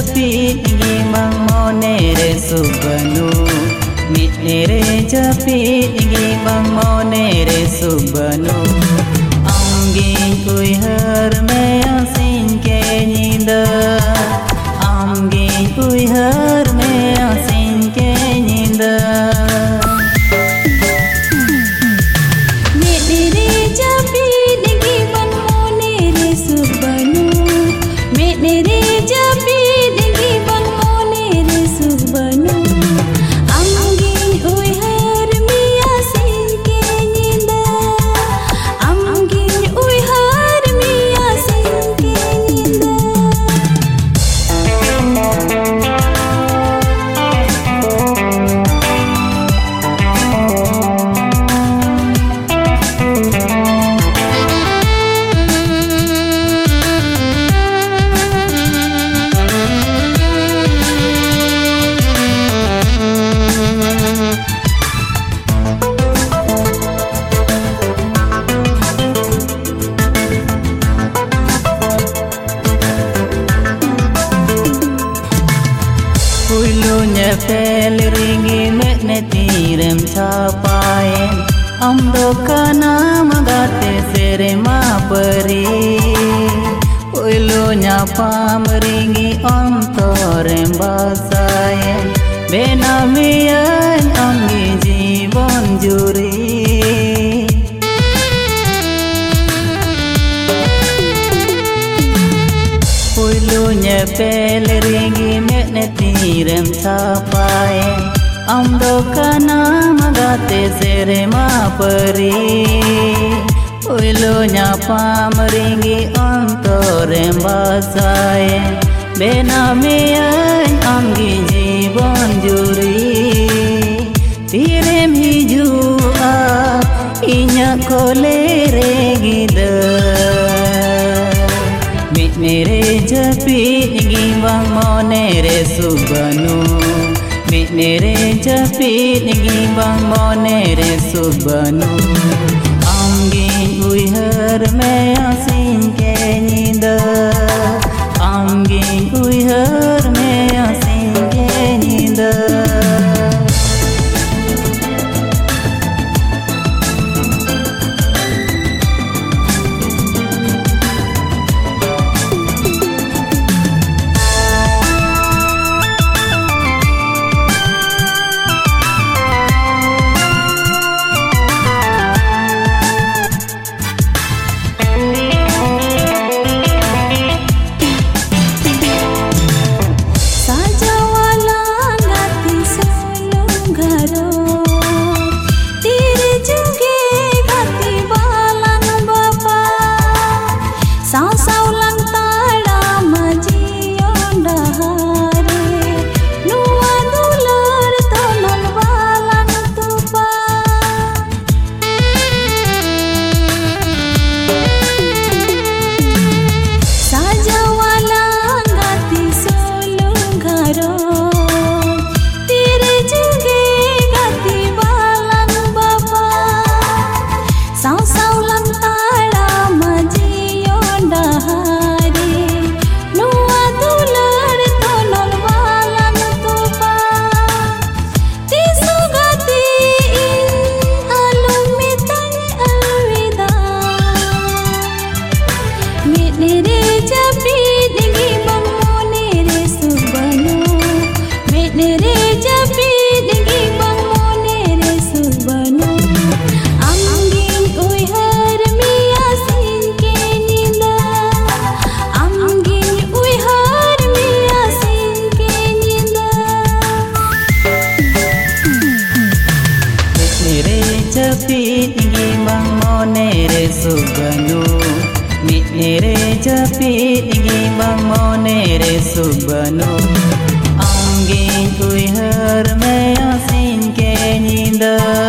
japit gimang monere subanu Mitnere japit gimang monere subanu Amgin kui har me asin ke ninda Amgin kui har me asin ke ninda Pel ringi mekne tirem capayen Amdo kana magate sere ma peri Uilu nyapa meringi om torem basayen Benamiyan amgi jibon juri Uilunya pel ringi mekne tirem capayen Amdo kana magate sere ma peri Uilunya pameringi om torem basayen Benamiyan amgi jibon juri Tirem hijua inya kolere gida Mitnere japit gimbang monere subanu Mitnere japit gimbang monere subanu Amgin uihar me asin ke ninda Amgin uihar me asin ke ninda Japit gimbang monere subanu Mitnere japit gimbang monere subanu Amgin uihar me asin ke ninda